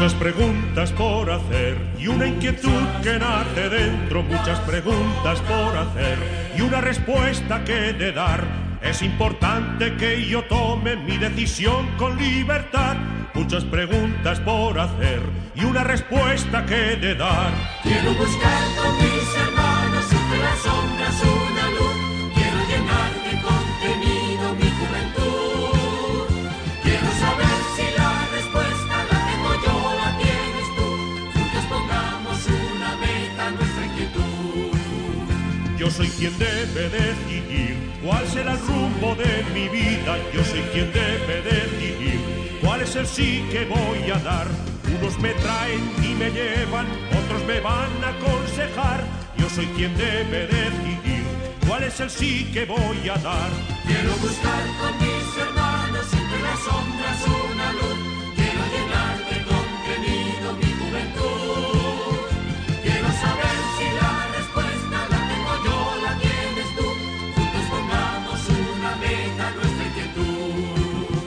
Muchas preguntas por hacer y una inquietud que nace dentro. Muchas preguntas por hacer y una respuesta que de dar. Es importante que yo tome mi decisión con libertad. Muchas preguntas por hacer y una respuesta que de dar. Quiero buscar con mis hermanos entre las sombras una luz. Quiero llenar de contenido mi juventud. Quiero saber si la respuesta la tengo yo, la tienes tú. Juntos pongamos una meta a nuestra inquietud. Yo soy quien debe decidir cuál será el rumbo de mi vida. Yo soy quien debe decidir cuál es el sí que voy a dar. Unos me traen y me llevan, otros me van a aconsejar. Yo soy quien debe decidir cuál es el sí que voy a dar. Quiero buscar con mis hermanos entre las sombras una luz. Quiero llenar de contenido mi juventud. Quiero saber si la respuesta la tengo yo, la tienes tú. Juntos pongamos una meta a nuestra inquietud.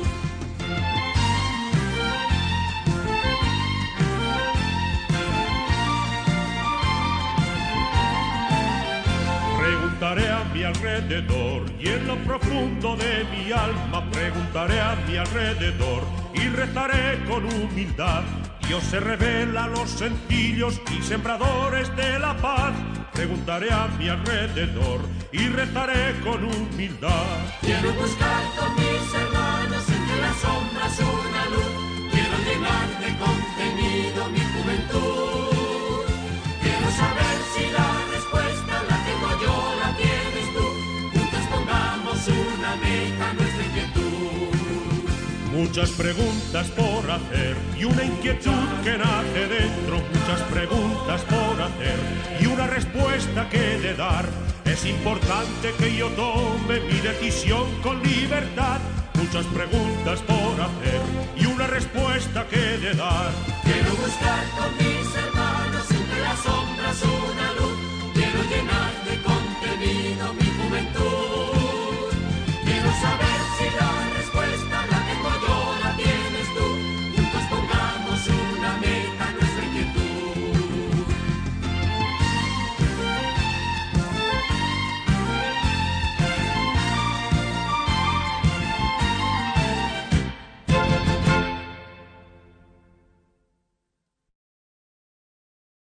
Preguntaré a mi alrededor y en lo profundo de mi alma preguntaré a mi alrededor y rezaré con humildad. Dios se revela a los sencillos y sembradores de la paz. Preguntaré a mi alrededor y rezaré con humildad. Quiero buscar con mis hermanos entre las sombras una luz. Quiero llenar de contenido mi juventud. Quiero saber si la respuesta la tengo yo, la tienes tú. Juntos pongamos una meta a nuestra inquietud. Muchas preguntas por hacer y una inquietud que nace dentro. Muchas preguntas por hacer y una respuesta que de dar. Es importante que yo tome mi decisión con libertad. Muchas preguntas por hacer y una respuesta que de dar. Quiero buscar con mi